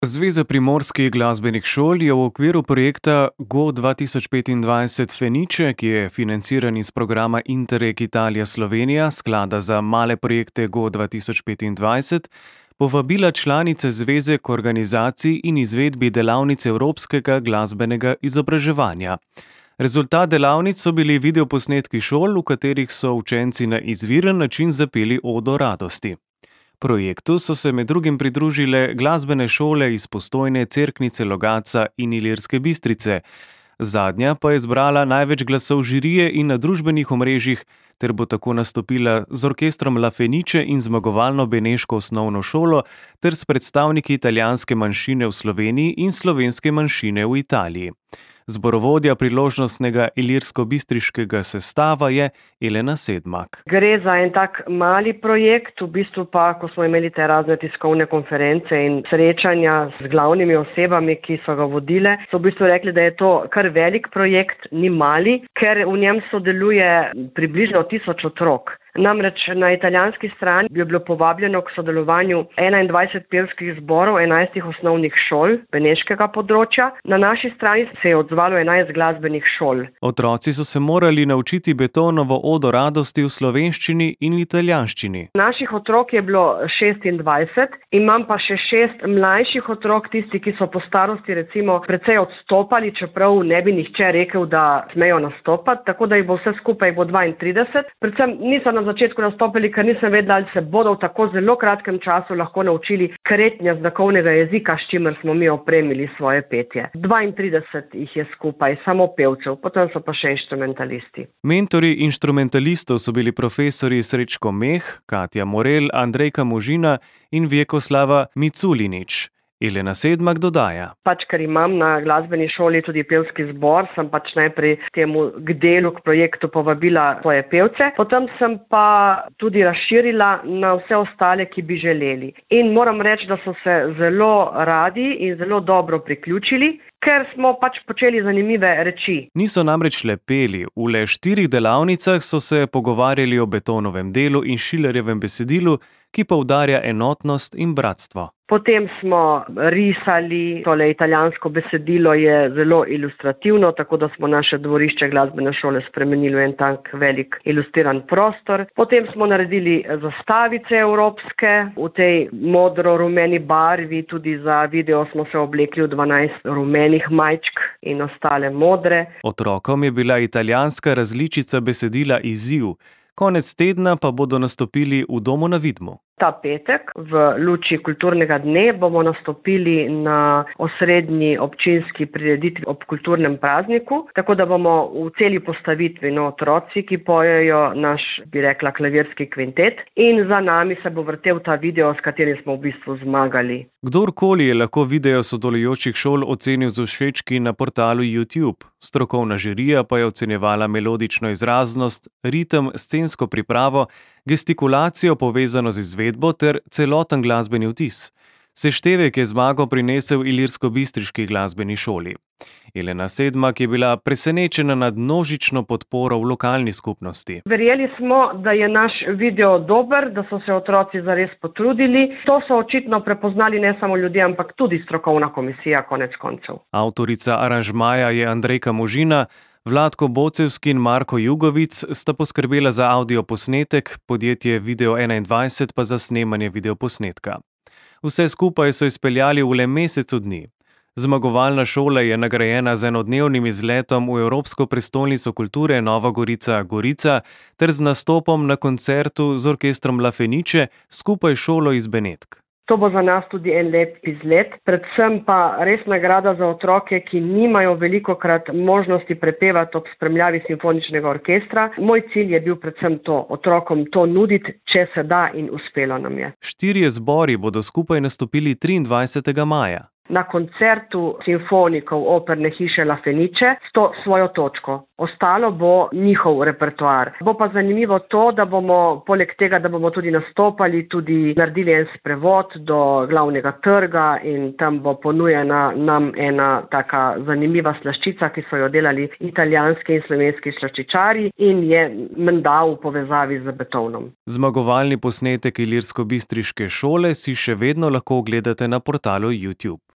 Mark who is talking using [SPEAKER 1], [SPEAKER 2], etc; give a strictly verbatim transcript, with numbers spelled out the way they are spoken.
[SPEAKER 1] Zveza primorskih glasbenih šol je v okviru projekta Go dva tisoč petindvajset Fenice, ki je financiran iz programa Interreg Italija Slovenija, sklada za male projekte Go dva tisoč petindvajset, povabila članice zveze k organizaciji in izvedbi delavnic evropskega glasbenega izobraževanja. Rezultat delavnic so bili videoposnetki šol, v katerih so učenci na izviren način zapeli Odo radosti. Projektu so se med drugim pridružile glasbene šole iz Postojne, Cerknice, Logatca in Ilirske Bistrice. Zadnja pa je zbrala največ glasov žirije in na družbenih omrežjih ter bo tako nastopila z orkestrom La Fenice in zmagovalno beneško osnovno šolo ter s predstavniki italijanske manjšine v Sloveniji in slovenske manjšine v Italiji. Zborovodja priložnostnega ilirsko-bistriškega sestava je Elena Sedmak.
[SPEAKER 2] Gre za en tak mali projekt, v bistvu pa, ko smo imeli te razne tiskovne konference in srečanja z glavnimi osebami, ki so ga vodile, so v bistvu rekli, da je to kar velik projekt, ni mali, ker v njem sodeluje približno tisoč otrok. Namreč na italijanski strani je bilo povabljeno k sodelovanju enaindvajset pevskih zborov enajstih osnovnih šol beneškega področja. Na naši strani se je odzvalo enajst glasbenih šol.
[SPEAKER 1] Otroci so se morali naučiti Beethovnovo Odo radosti v slovenščini in italijanščini.
[SPEAKER 2] Naših otrok je bilo šestindvajset, imam pa še šest mlajših otrok, tisti, ki so po starosti recimo precej odstopali, čeprav ne bi nihče rekel, da smejo nastopati, tako da jih bo vse skupaj bo dvaintrideset. Predvsem niso na začetku nastopili, ker nisem vedela, ali se bodo v tako zelo kratkem času lahko naučili kretnja znakovnega jezika, s čimer smo mi opremili svoje petje. dvaintrideset jih je skupaj, samo pevcev, potem so pa še inštrumentalisti.
[SPEAKER 1] Mentori inštrumentalistov so bili profesori Srečko Meh, Katja Morel, Andrejka Možina in Vjekoslava Miculinič. Elena Sedmak dodaja.
[SPEAKER 2] Pač, ker imam na glasbeni šoli tudi pevski zbor, sem pač najprej temu k delu, k projektu povabila svoje pevce, potem sem pa tudi razširila na vse ostale, ki bi želeli. In moram reči, da so se zelo radi in zelo dobro priključili, ker smo pač počeli zanimive reči.
[SPEAKER 1] Niso namreč le peli, v le štirih delavnicah so se pogovarjali o Beethonovem delu in Schillerjevem besedilu, ki poudarja enotnost in bratstvo.
[SPEAKER 2] Potem smo risali, tole italijansko besedilo je zelo ilustrativno, tako da smo naše dvorišče glasbene šole spremenili v en tak velik ilustriran prostor. Potem smo naredili zastavice evropske, v tej modro-rumeni barvi, tudi za video smo se oblekli v dvanajst rumenih majčk in ostale modre.
[SPEAKER 1] Otrokom je bila italijanska različica besedila izziv. Konec tedna pa bodo nastopili v Domu na Vidmu.
[SPEAKER 2] Ta petek v luči kulturnega dne bomo nastopili na osrednji občinski prireditvi ob kulturnem prazniku, tako da bomo v celi postavitvi no, otroci, ki pojejo naš, bi rekla, klavirski kvintet in za nami se bo vrtel ta video, s katerim smo v bistvu zmagali.
[SPEAKER 1] Kdorkoli je lahko video sodelujočih šol ocenil z všečki na portalu YouTube. Strokovna žirija pa je ocenjevala melodično izraznost, ritem, scensko pripravo, gestikulacijo povezano z izvedbo ter celoten glasbeni vtis. Seštevek je zmago prinesel ilirsko-bistriški glasbeni šoli. Elena Sedmak je bila presenečena nad množično podporo v lokalni skupnosti.
[SPEAKER 2] Verjeli smo, da je naš video dober, da so se otroci zares potrudili. To so očitno prepoznali ne samo ljudje, ampak tudi strokovna komisija konec koncev.
[SPEAKER 1] Avtorica aranžmaja je Andrejka Možina, Vlatko Bocevski in Marko Jugovic sta poskrbela za avdioposnetek, podjetje Video enaindvajset pa za snemanje videoposnetka. Vse skupaj so izpeljali v le mesecu dni. Zmagovalna šola je nagrajena z enodnevnim izletom v Evropsko prestolnico kulture Nova Gorica Gorica ter z nastopom na koncertu z orkestrom La Fenice skupaj šolo iz Benetk.
[SPEAKER 2] To bo za nas tudi en lep izlet, predvsem pa res nagrada za otroke, ki nimajo velikokrat možnosti prepevati ob spremljavi simfoničnega orkestra. Moj cilj je bil predvsem to, otrokom to nuditi, če se da in uspelo nam je.
[SPEAKER 1] Štirje zbori bodo skupaj nastopili triindvajsetega maja.
[SPEAKER 2] Na koncertu simfonikov operne hiše La Fenice s to svojo točko. Ostalo bo njihov repertoar. Bo pa zanimivo to, da bomo, poleg tega, da bomo tudi nastopali, tudi naredili en sprevod do glavnega trga in tam bo ponujena nam ena taka zanimiva slaščica, ki so jo delali italijanski in slovenski slaščičari in je menda v povezavi z Beethovenom.
[SPEAKER 1] Zmagovalni posnetek ilirsko-bistriške šole si še vedno lahko ogledate na portalu YouTube.